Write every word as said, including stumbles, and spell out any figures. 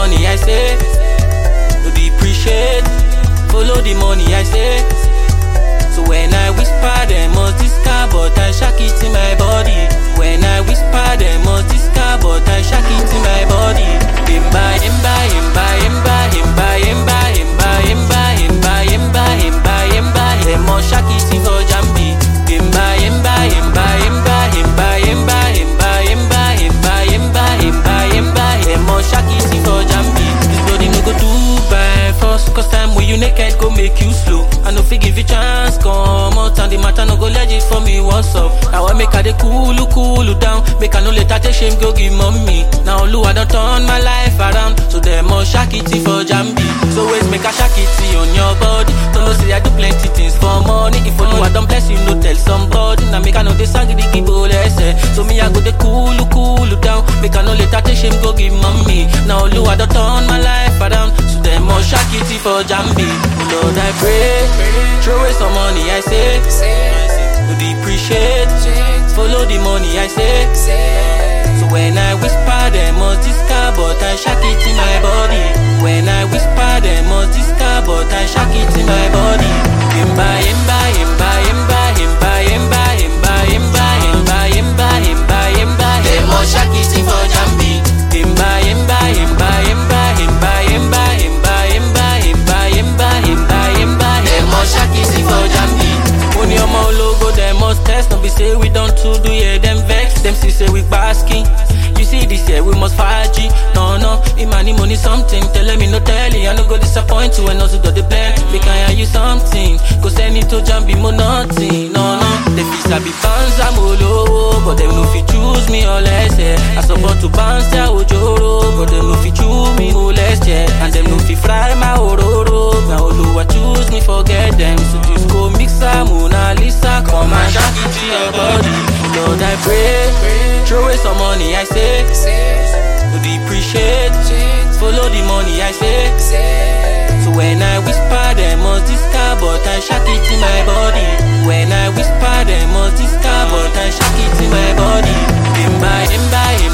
money, I say. No depreciate. Follow the money, I say. So when I whisper, them must discard, but I shack it in my body. When I whisper, them must discard, but I shack it in my body. Imba, imba, imba, imba, imba, imba, imba, imba, imba, imba, imba, imba, them must shack it in for Jambi. Imba, imba, imba, imba, imba, imba, imba, imba, imba, imba, imba, imba, them must shack it in for Jambi. This body no go do by force, cause time when you naked go make you slow. I no fit give you chance, come out and the matter no go legit for me, what's up? Now I make her the cool, cool down. Make her no let her take shame, go give mommy. Now Lou, I don't turn my life around. So them more shakity for Jambi. So always make a shakity on your body. Don't know say I do plenty things for money. If Lou, I don't bless you, no tell somebody. Now make her know the sang the give say. So me I go the cool, cool down. Make her no let her take shame, go give mommy. Now Lou, I don't turn my life around. So them more shakity for Jambi. Lord, I pray, throw away some money, I say. No depreciate, follow the money, I say. So when I whisper, them must discard, but I shack it in my body. When I whisper, them must discard, but I shack it in my body. Imba, imba, imba, imba, imba, imba, imba, imba, imba, imba, imba, imba, them must shack it in for Jambi. Imba, imba, imba, imba, imba, imba, imba, imba, imba, imba, imba, imba, them must shack it in for Jambi. When your mouth logo, them must test. Don't be say we don't to do, yeah, them vex. Them see say we basking. You see this year we must fight G. No, no, money, money, something. Tell me no telling, I no go disappoint you and also do the plan. They can hear you something. Go send it to Jambi, mo nothing. No, no, the fees I be fans, I'm all low. But them no fit choose me or less, yeah. I support to bounce their ojoro. But them no fit choose me or less, yeah. And them no fit fry my ororo. Now Olu, I choose me, forget them. So just go mix a Mona Lisa. Come and shack it to your body. Lord, I pray, throw away some money, I say. No depreciate, follow the money, I say. So when I whisper, them must discard, but I shack it in my body. When I whisper, them must discard, but I shack it in my body. Imba, imba,